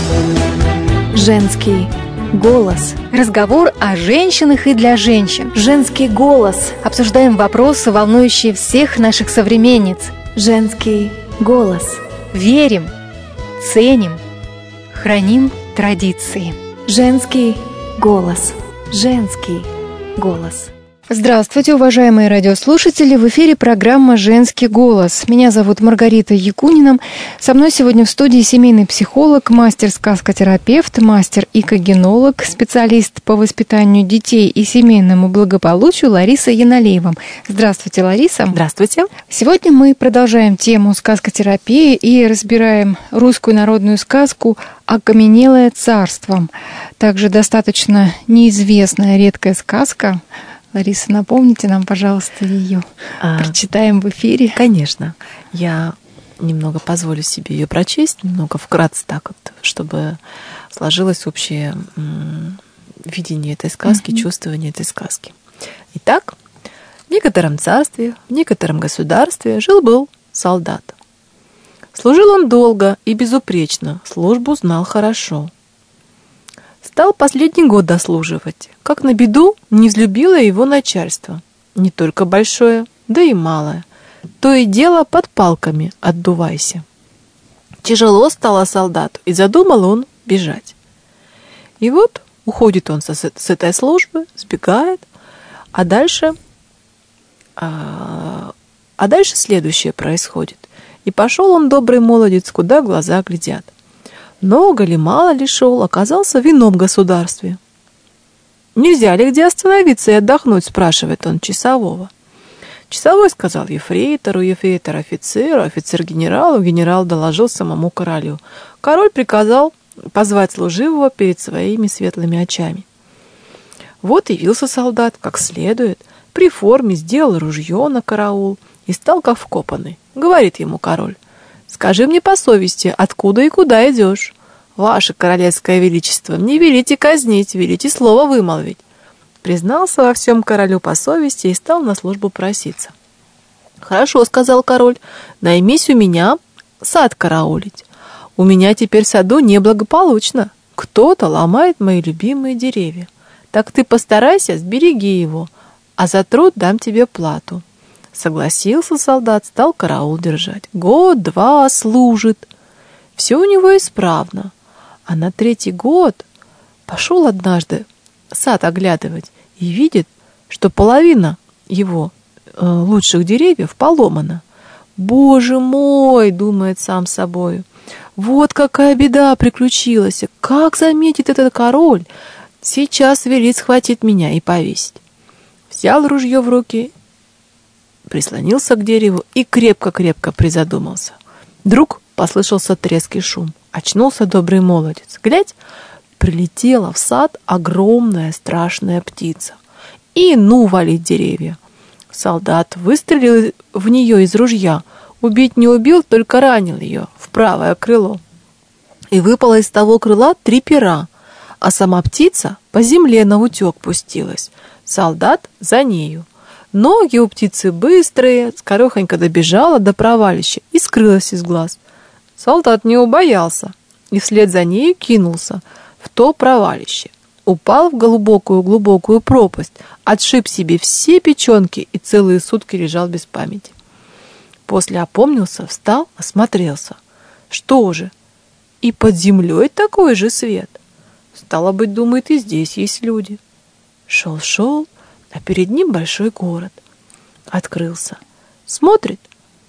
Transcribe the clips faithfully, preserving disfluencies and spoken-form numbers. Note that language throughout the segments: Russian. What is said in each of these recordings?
Женский голос. Разговор о женщинах и для женщин. Женский голос. Обсуждаем вопросы, волнующие всех наших современниц. Женский голос. Верим, ценим, храним традиции. Женский голос. Женский голос. Здравствуйте, уважаемые радиослушатели! В эфире программа «Женский голос». Меня зовут Маргарита Якунина. Со мной сегодня в студии семейный психолог, мастер-сказкотерапевт, мастер-икогенолог, специалист по воспитанию детей и семейному благополучию Лариса Яналеева. Здравствуйте, Лариса! Здравствуйте! Сегодня мы продолжаем тему сказкотерапии и разбираем русскую народную сказку «Окаменелое царство». Также достаточно неизвестная, редкая сказка. Лариса, напомните нам, пожалуйста, ее. А, Прочитаем в эфире. Конечно. Я немного позволю себе ее прочесть, немного вкратце так вот, чтобы сложилось общее видение этой сказки, mm-hmm. чувствование этой сказки. Итак, в некотором царстве, в некотором государстве жил-был солдат. Служил он долго и безупречно, службу знал хорошо. Стал последний год дослуживать, как на беду не взлюбило его начальство. Не только большое, да и малое. То и дело под палками отдувайся. Тяжело стало солдату, и задумал он бежать. И вот уходит он с, с этой службы, сбегает, а дальше, а, а дальше следующее происходит. И пошел он, добрый молодец, куда глаза глядят. Много ли, мало ли шел, оказался в ином государстве. «Нельзя ли где остановиться и отдохнуть?» — спрашивает он часового. Часовой сказал ефрейтору, ефрейтор офицеру, офицер генералу, генерал доложил самому королю. Король приказал позвать служивого перед своими светлыми очами. Вот явился солдат, как следует, при форме сделал ружье на караул и стал как вкопанный. Говорит ему король: «Скажи мне по совести, откуда и куда идешь? Ваше королевское величество, не велите казнить, велите слово вымолвить». Признался во всем королю по совести и стал на службу проситься. «Хорошо, — сказал король, — наймись у меня сад караулить. У меня теперь в саду неблагополучно. Кто-то ломает мои любимые деревья. Так ты постарайся, сбереги его, а за труд дам тебе плату». Согласился солдат, стал караул держать. Год-два служит. Все у него исправно. А на третий год пошел однажды сад оглядывать и видит, что половина его э, лучших деревьев поломана. «Боже мой!» — думает сам собою. «Вот какая беда приключилась! Как заметит этот король? Сейчас велит схватить меня и повесить». Взял ружье в руки, прислонился к дереву и крепко-крепко призадумался. Вдруг послышался треск и шум. Очнулся добрый молодец. Глядь, прилетела в сад огромная страшная птица. И ну валить деревья. Солдат выстрелил в нее из ружья. Убить не убил, только ранил ее в правое крыло. И выпало из того крыла три пера, а сама птица по земле наутек пустилась. Солдат за нею. Ноги у птицы быстрые, скорехонько добежала до провалища и скрылась из глаз. Солдат не убоялся и вслед за ней кинулся в то провалище. Упал в глубокую-глубокую пропасть, отшиб себе все печенки и целые сутки лежал без памяти. После опомнился, встал, осмотрелся. Что же? И под землей такой же свет. Стало быть, думает, и здесь есть люди. Шел-шел, а перед ним большой город. Открылся. Смотрит.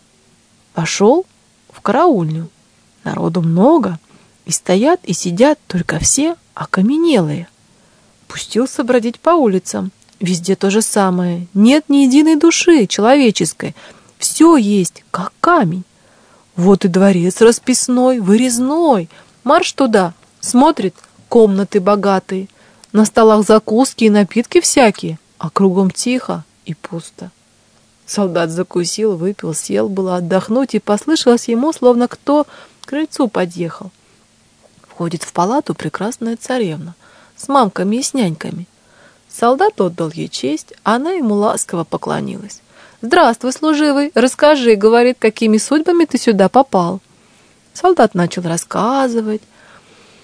Пошел в караульню. Народу много. И стоят, и сидят только все окаменелые. Пустился бродить по улицам. Везде то же самое. Нет ни единой души человеческой. Все есть, как камень. Вот и дворец расписной, вырезной. Марш туда. Смотрит, комнаты богатые. На столах закуски и напитки всякие. А кругом тихо и пусто. Солдат закусил, выпил, сел было отдохнуть, и послышалось ему, словно кто к крыльцу подъехал. Входит в палату прекрасная царевна с мамками и с няньками. Солдат отдал ей честь, а она ему ласково поклонилась. «Здравствуй, служивый, расскажи, — говорит, — какими судьбами ты сюда попал?» Солдат начал рассказывать.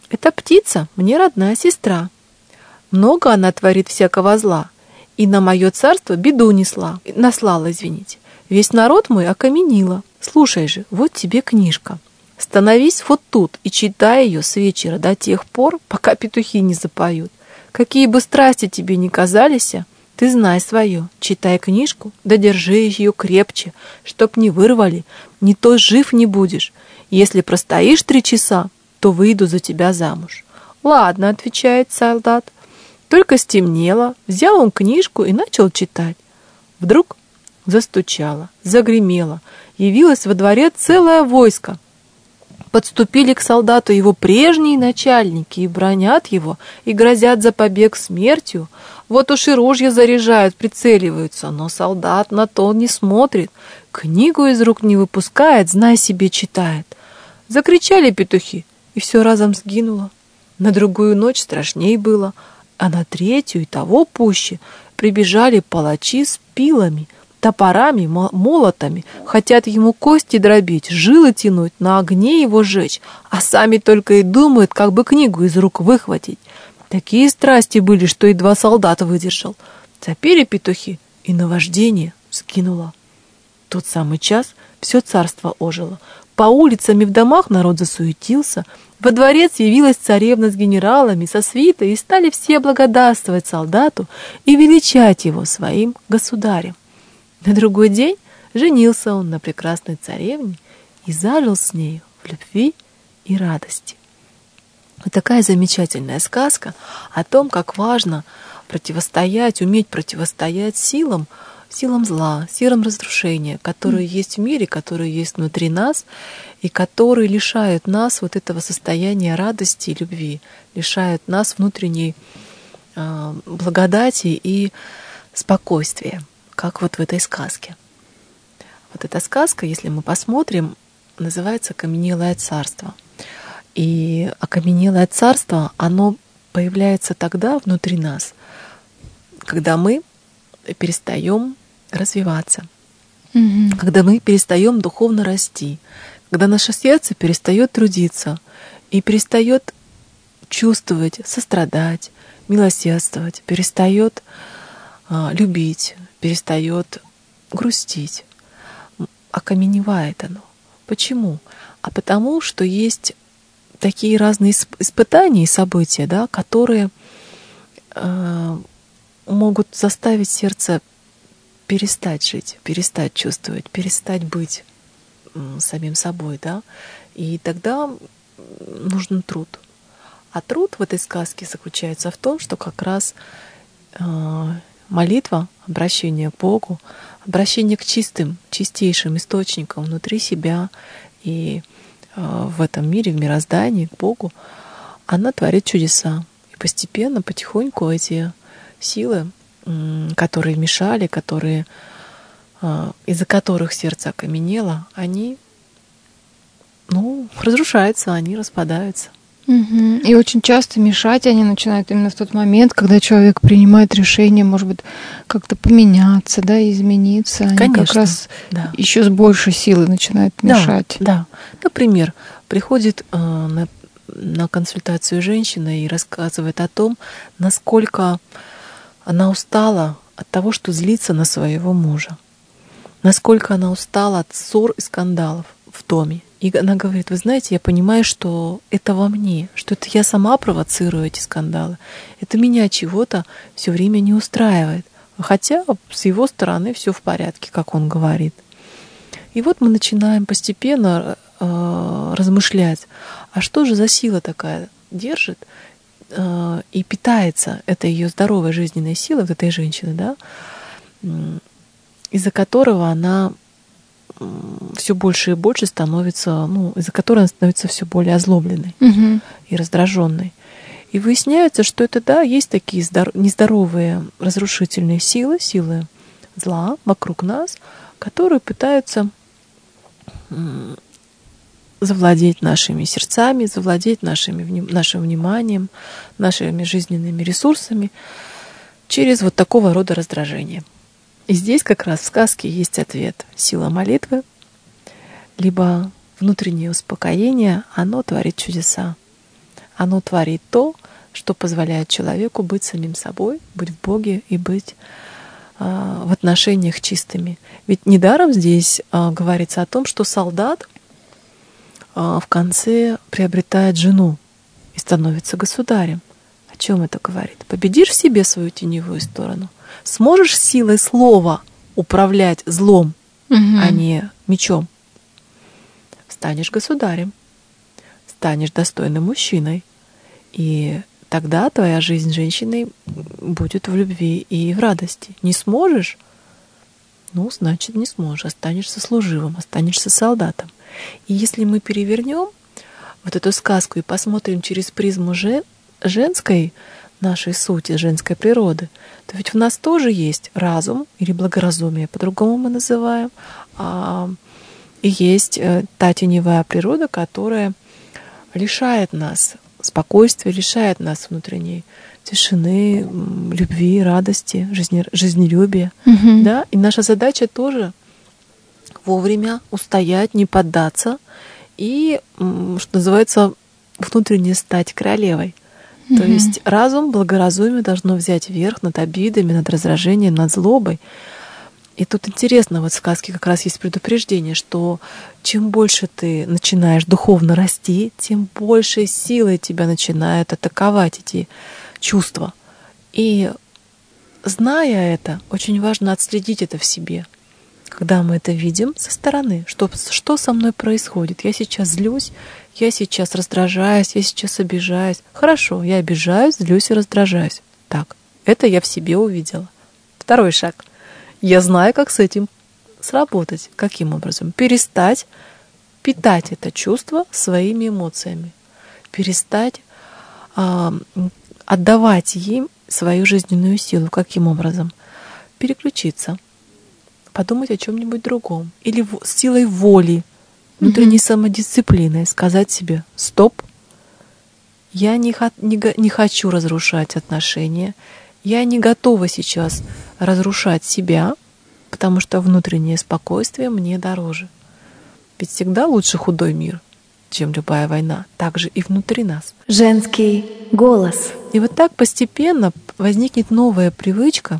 Эта птица мне родная сестра. Много она творит всякого зла, и на мое царство беду несла, наслала, извините. Весь народ мой окаменила. Слушай же, вот тебе книжка. Становись вот тут и читай ее с вечера до тех пор, пока петухи не запоют. Какие бы страсти тебе ни казались, ты знай свое. Читай книжку, да держи ее крепче, чтоб не вырвали, не то жив не будешь. Если простоишь три часа, то выйду за тебя замуж. Ладно, отвечает солдат. Только стемнело, взял он книжку и начал читать. Вдруг застучало, загремело, явилось во дворе целое войско. Подступили к солдату его прежние начальники и бранят его, и грозят за побег смертью. Вот уж и ружья заряжают, прицеливаются, но солдат на то не смотрит, книгу из рук не выпускает, знай себе, читает. Закричали петухи, и все разом сгинуло. На другую ночь страшней было, а на третью и того пуще прибежали палачи с пилами, топорами, молотами, хотят ему кости дробить, жилы тянуть, на огне его жечь, а сами только и думают, как бы книгу из рук выхватить. Такие страсти были, что едва солдат выдержал. Запели петухи, и наваждение скинуло. В тот самый час все царство ожило. По улицам и в домах народ засуетился. Во дворец явилась царевна с генералами, со свитой, и стали все благодарствовать солдату и величать его своим государем. На другой день женился он на прекрасной царевне и зажил с нею в любви и радости. Вот такая замечательная сказка о том, как важно противостоять, уметь противостоять силам, силам зла, силам разрушения, которые есть в мире, которые есть внутри нас, и которые лишают нас вот этого состояния радости и любви, лишают нас внутренней э, благодати и спокойствия, как вот в этой сказке. Вот эта сказка, если мы посмотрим, называется «Окаменелое царство». И окаменелое царство, оно появляется тогда внутри нас, когда мы перестаем развиваться, mm-hmm. когда мы перестаем духовно расти, когда наше сердце перестает трудиться и перестает чувствовать, сострадать, милосердствовать, перестает а, любить, перестает грустить. Окаменевает оно. Почему? А потому, что есть такие разные испытания и события, да, которые э, могут заставить сердце перестать жить, перестать чувствовать, перестать быть э, самим собой, да, и тогда нужен труд. А труд в этой сказке заключается в том, что как раз э, молитва, обращение к Богу, обращение к чистым, чистейшим источникам внутри себя и в этом мире, в мироздании, к Богу, она творит чудеса. И постепенно, потихоньку эти силы, которые мешали, которые, из-за которых сердце окаменело, они, ну, разрушаются, они распадаются. Угу. И очень часто мешать они начинают именно в тот момент, когда человек принимает решение, может быть, как-то поменяться, да, измениться. Они Конечно, как раз да. еще с большей силой начинают мешать. Да, да. Например, приходит э, на, на консультацию женщина и рассказывает о том, насколько она устала от того, что злится на своего мужа, насколько она устала от ссор и скандалов в доме. И она говорит: вы знаете, я понимаю, что это во мне, что это я сама провоцирую эти скандалы. Это меня чего-то все время не устраивает. Хотя с его стороны все в порядке, как он говорит. И вот мы начинаем постепенно э, размышлять, а что же за сила такая держит э, и питается этой ее здоровой жизненной силой, вот этой женщины, да, из-за которого она все больше и больше становится, ну, из-за которой она становится все более озлобленной угу. и раздраженной. И выясняется, что это, да, есть такие здор- нездоровые разрушительные силы, силы зла вокруг нас, которые пытаются м- завладеть нашими сердцами, завладеть нашими, нашим вниманием, нашими жизненными ресурсами через вот такого рода раздражение. И здесь как раз в сказке есть ответ. Сила молитвы, либо внутреннее успокоение, оно творит чудеса. оно творит то, что позволяет человеку быть самим собой, быть в Боге и быть э, в отношениях чистыми. Ведь недаром здесь э, говорится о том, что солдат э, в конце приобретает жену и становится государем. О чем это говорит? Победишь в себе свою теневую сторону, сможешь силой слова управлять злом, угу. а не мечом, станешь государем, станешь достойным мужчиной, и тогда твоя жизнь женщиной будет в любви и в радости. Не сможешь? Ну, значит, не сможешь. Останешься служивым, останешься солдатом. И если мы перевернем вот эту сказку и посмотрим через призму же, женской нашей сути, женской природы, то ведь в нас тоже есть разум или благоразумие, по-другому мы называем, а, и есть та теневая природа, которая лишает нас спокойствия, лишает нас внутренней тишины, любви, радости, жизне, жизнелюбия. Угу. Да? И наша задача тоже вовремя устоять, не поддаться и, что называется, внутренне стать королевой. Угу. То есть разум, благоразумие должно взять верх над обидами, над раздражением, над злобой. И тут интересно, вот в сказке как раз есть предупреждение, что чем больше ты начинаешь духовно расти, тем большей силой тебя начинают атаковать эти чувства. И зная это, очень важно отследить это в себе. Когда мы это видим со стороны, что, что со мной происходит. Я сейчас злюсь, я сейчас раздражаюсь, я сейчас обижаюсь. Хорошо, я обижаюсь, злюсь и раздражаюсь. Так, это я в себе увидела. Второй шаг. Я знаю, как с этим сработать. Каким образом? Перестать питать это чувство своими эмоциями. Перестать э, отдавать им свою жизненную силу. Каким образом? Переключиться. Подумать о чем-нибудь другом. Или с силой воли, внутренней mm-hmm. самодисциплиной сказать себе: стоп, я не, не, не хочу разрушать отношения. Я не готова сейчас разрушать себя, потому что внутреннее спокойствие мне дороже. Ведь всегда лучше худой мир, чем любая война. Так же и внутри нас. Женский голос. И вот так постепенно возникнет новая привычка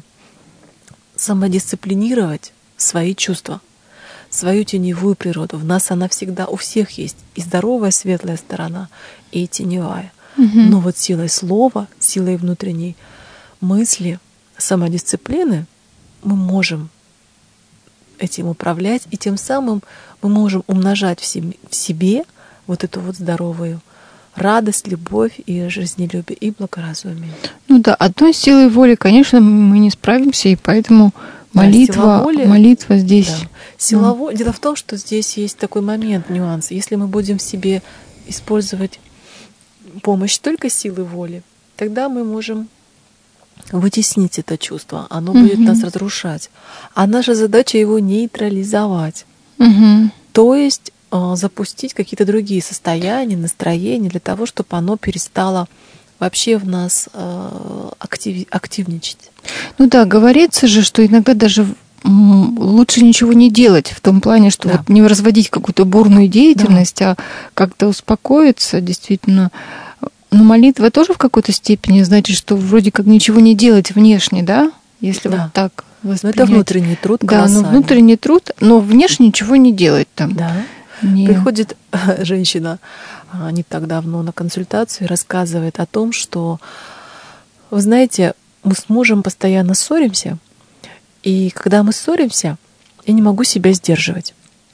самодисциплинировать свои чувства, свою теневую природу. В нас она всегда у всех есть. И здоровая, светлая сторона, и теневая. Угу. Но вот силой слова, силой внутренней мысли, самодисциплины мы можем этим управлять, и тем самым мы можем умножать в себе, в себе вот эту вот здоровую радость, любовь и жизнелюбие, и благоразумие. Ну да, одной силой воли, конечно, мы не справимся, и поэтому молитва, да, воли, молитва здесь. Да. Сила воли. Дело в том, что здесь есть такой момент, нюанс. Если мы будем в себе использовать помощь только силы воли, тогда мы можем вытеснить это чувство, оно угу. будет нас разрушать. А наша задача его нейтрализовать. Угу. То есть э, запустить какие-то другие состояния, настроения для того, чтобы оно перестало вообще в нас э, актив, активничать. Ну да, говорится же, что иногда даже лучше ничего не делать, в том плане, что да. вот не разводить какую-то бурную деятельность, да. а как-то успокоиться, действительно. Но молитва тоже в какой-то степени значит, что вроде как ничего не делать внешне, да? Если да. вот так воспринять. Но это внутренний труд Да, колоссальный. ну внутренний труд, но внешне ничего не делать там. Да. Не... Приходит женщина не так давно на консультацию и рассказывает о том, что, вы знаете, мы с мужем постоянно ссоримся, и когда мы ссоримся, я не могу себя сдерживать.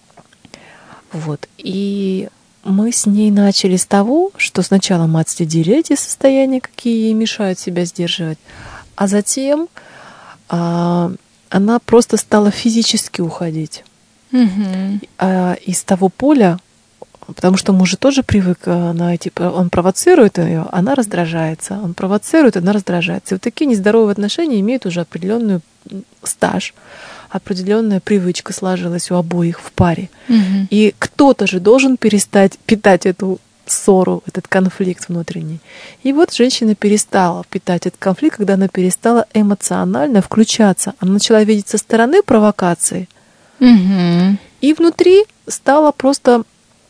Вот. И мы с ней начали с того, что сначала мы отследили эти состояния, какие ей мешают себя сдерживать, а затем а, она просто стала физически уходить угу. а, из того поля, потому что муж же тоже привык на эти, он провоцирует ее, она раздражается, он провоцирует, она раздражается. И вот такие нездоровые отношения имеют уже определенную стаж, определенная привычка сложилась у обоих в паре. Угу. И кто-то же должен перестать питать эту ссору, этот конфликт внутренний. И вот женщина перестала питать этот конфликт, когда она перестала эмоционально включаться. Она начала видеть со стороны провокации. Угу. И внутри стала просто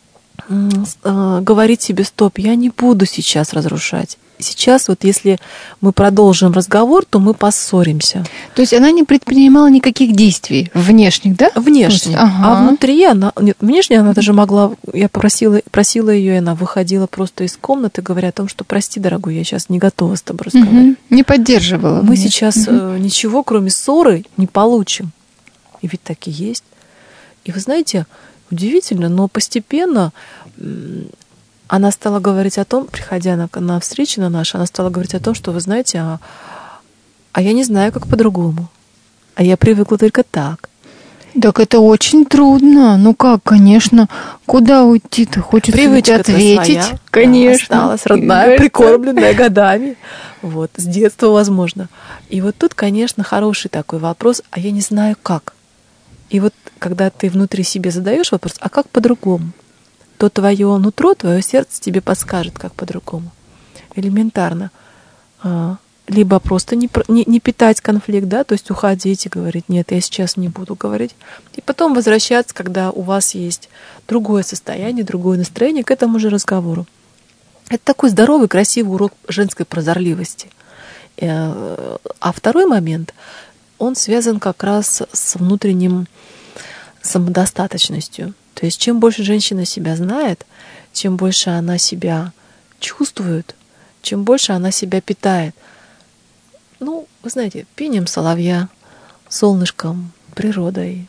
говорить себе: стоп, я не буду сейчас разрушать. Сейчас вот если мы продолжим разговор, то мы поссоримся. То есть она не предпринимала никаких действий внешних, да? Внешних. Ага. А внутри она... Нет, внешне она даже могла... Я просила, просила ее, и она выходила просто из комнаты, говоря о том, что: прости, дорогой, я сейчас не готова с тобой разговаривать. Угу. Не поддерживала. Мы внешне. сейчас угу. ничего, кроме ссоры, не получим. И ведь так и есть. И вы знаете, удивительно, но постепенно... Она стала говорить о том, приходя на, на встречи на наши, она стала говорить о том, что: вы знаете, а, а я не знаю, как по-другому. А я привыкла только так. Так это очень трудно. Ну как, конечно, куда уйти-то? Хочется привычка ответить. Своя, конечно. Да, осталась родная, прикормленная годами. Вот, с детства, возможно. И вот тут, конечно, хороший такой вопрос: а я не знаю, как. И вот когда ты внутри себе задаешь вопрос: а как по-другому? То твое нутро, твое сердце тебе подскажет, как по-другому. Элементарно. Либо просто не, не, не питать конфликт, да, то есть уходить и говорить: нет, я сейчас не буду говорить. И потом возвращаться, когда у вас есть другое состояние, другое настроение, к этому же разговору. Это такой здоровый, красивый урок женской прозорливости. А второй момент, он связан как раз с внутренним самодостаточностью. То есть чем больше женщина себя знает, чем больше она себя чувствует, чем больше она себя питает. Ну, вы знаете, пением соловья, солнышком, природой,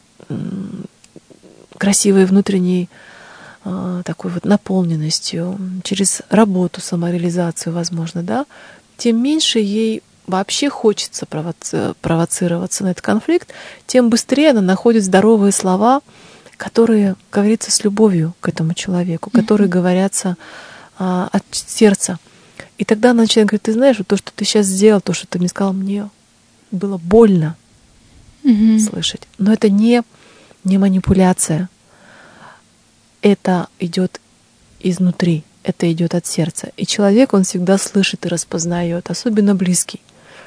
красивой внутренней такой вот наполненностью, через работу, самореализацию, возможно, да, тем меньше ей вообще хочется провоци- провоцироваться на этот конфликт, тем быстрее она находит здоровые слова, которые говорятся с любовью к этому человеку, mm-hmm. которые говорятся а, от сердца. И тогда она начинает говорить: ты знаешь, вот то, что ты сейчас сделал, то, что ты мне сказал, мне было больно mm-hmm. слышать. Но это не, не манипуляция. Это идет изнутри, это идет от сердца. И человек, он всегда слышит и распознает, особенно близкий.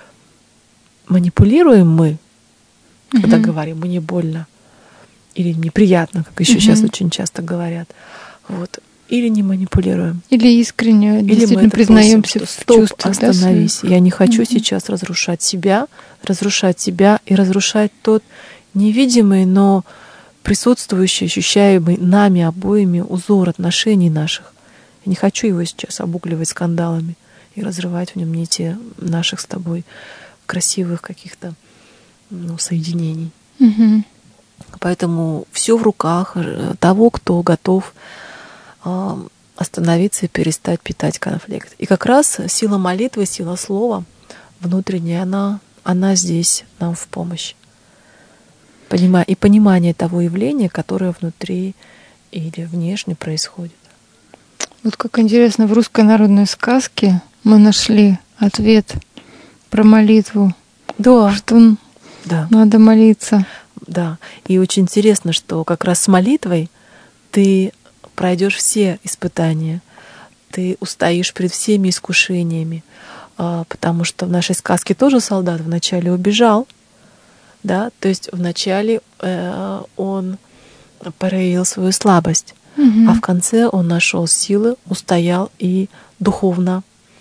Манипулируем мы, mm-hmm. когда говорим: мне больно. Или неприятно, как еще угу. сейчас очень часто говорят. Вот. Или не манипулируем. Или искренне Или действительно признаемся в стоп, чувствах. Остановись. Да, я не хочу угу. сейчас разрушать себя, разрушать себя и разрушать тот невидимый, но присутствующий, ощущаемый нами обоими узор отношений наших. Я не хочу его сейчас обугливать скандалами и разрывать в нем нити наших с тобой красивых каких-то ну, соединений. Угу. Поэтому все в руках того, кто готов остановиться и перестать питать конфликт. И как раз сила молитвы, сила слова внутренняя, она, она здесь нам в помощь. Понима- и понимание того явления, которое внутри или внешне происходит. Вот как интересно, в русской народной сказке мы нашли ответ про молитву. Да. Что да. надо молиться. Да, и очень интересно, что как раз с молитвой ты пройдешь все испытания, ты устоишь перед всеми искушениями, потому что в нашей сказке тоже солдат вначале убежал, да, то есть вначале он проявил свою слабость, угу. а в конце он нашел силы, устоял и духовно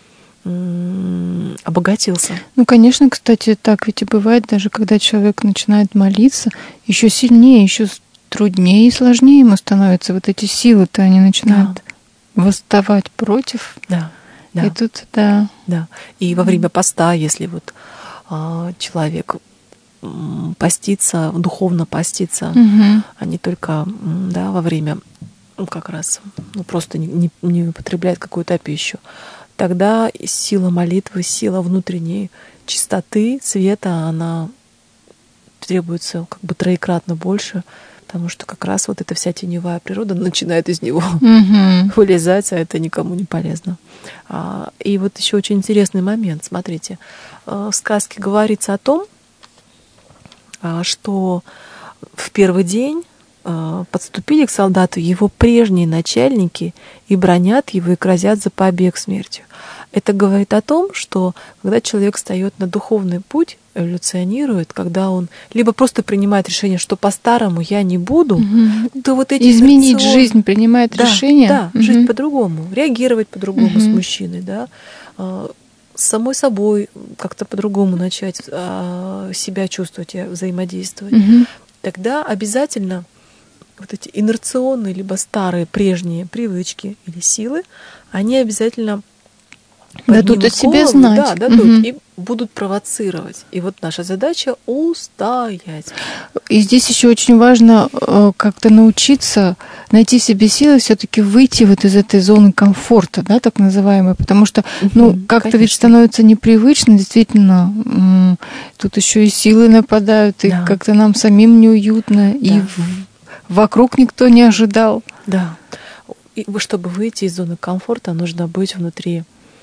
обогатился. Ну, конечно, кстати, так ведь и бывает, даже когда человек начинает молиться, еще сильнее, еще труднее и сложнее ему становятся. Вот эти силы-то, они начинают да. восставать против. Да, да. И тут, да. Да. И во время поста, если вот а, человек постится, духовно постится, угу. а не только да, во время ну, как раз ну, просто не, не, не употребляет какую-то пищу, тогда сила молитвы, сила внутренней чистоты, света, она требуется как бы троекратно больше, потому что как раз вот эта вся теневая природа начинает из него mm-hmm. вылезать, а это никому не полезно. И вот еще очень интересный момент. Смотрите, в сказке говорится о том, что в первый день подступили к солдату его прежние начальники и бранят его и грозят за побег смертью. Это говорит о том, что когда человек встает на духовный путь, эволюционирует, когда он либо просто принимает решение, что по-старому я не буду, угу. то вот эти изменить инерцион... жизнь, принимает да, решение, да, угу. жить по-другому, реагировать по-другому угу. с мужчиной, да, с самой собой как-то по-другому начать себя чувствовать, взаимодействовать. Угу. Тогда обязательно вот эти инерционные либо старые прежние привычки или силы, они обязательно дадут о себе голову, знать. Да, дадут угу. и будут провоцировать. И вот наша задача устоять. И здесь еще очень важно как-то научиться найти в себе силы, все-таки выйти вот из этой зоны комфорта, да, так называемой, потому что, ну, угу, как-то конечно. Ведь становится непривычно, действительно, тут еще и силы нападают, и да. как-то нам самим неуютно, да. и вокруг никто не ожидал. Да. И чтобы выйти из зоны комфорта, нужно быть внутри.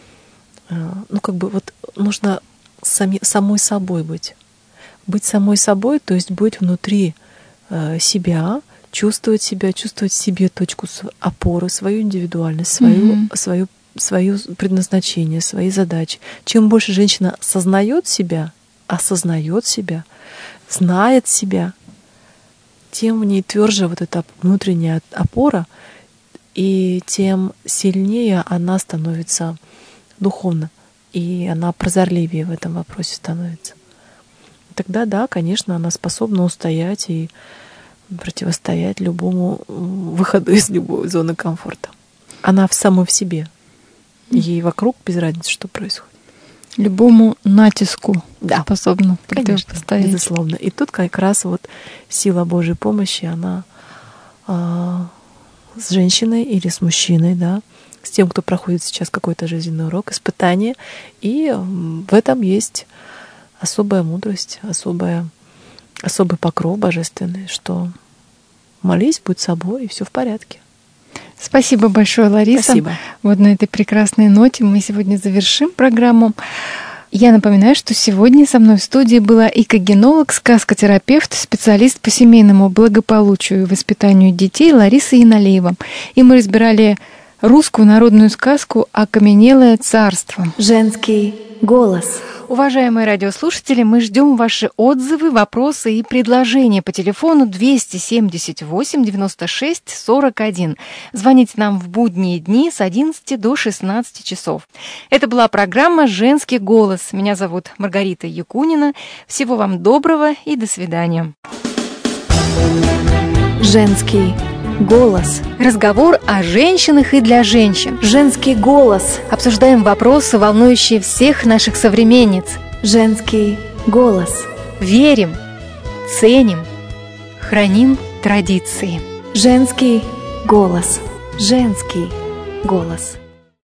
Ну, как бы вот нужно сами, самой собой быть. Быть самой собой, то есть быть внутри э, себя, чувствовать себя, чувствовать в себе точку опоры, свою индивидуальность, свою, mm-hmm. свою, свое предназначение, свои задачи. Чем больше женщина осознает себя, осознает себя, знает себя, тем в ней тверже вот эта внутренняя опора, и тем сильнее она становится духовно, и она прозорливее в этом вопросе становится. Тогда, да, конечно, она способна устоять и противостоять любому выходу из любой зоны комфорта. Она в самой в себе. Ей вокруг без разницы, что происходит. Любому натиску да. способна противостоять. Безусловно. И тут как раз вот сила Божьей помощи, она а, с женщиной или с мужчиной, да, с тем, кто проходит сейчас какой-то жизненный урок, испытание. И в этом есть особая мудрость, особая, особый покров божественный, что молись, будь собой, и все в порядке. Спасибо большое, Лариса. Спасибо. Вот на этой прекрасной ноте мы сегодня завершим программу. Я напоминаю, что сегодня со мной в студии была экогенолог, сказкотерапевт, специалист по семейному благополучию и воспитанию детей Лариса Яналеева. И мы разбирали русскую народную сказку «Окаменелое царство». Женский голос. Уважаемые радиослушатели, мы ждем ваши отзывы, вопросы и предложения по телефону двести семьдесят восемь девяносто шесть сорок один. Звоните нам в будние дни с одиннадцати до шестнадцати часов. Это была программа «Женский голос». Меня зовут Маргарита Якунина. Всего вам доброго и до свидания. Женский голос. Разговор о женщинах и для женщин. Женский голос. Обсуждаем вопросы, волнующие всех наших современниц. Женский голос. Верим, ценим, храним традиции. Женский голос. Женский голос.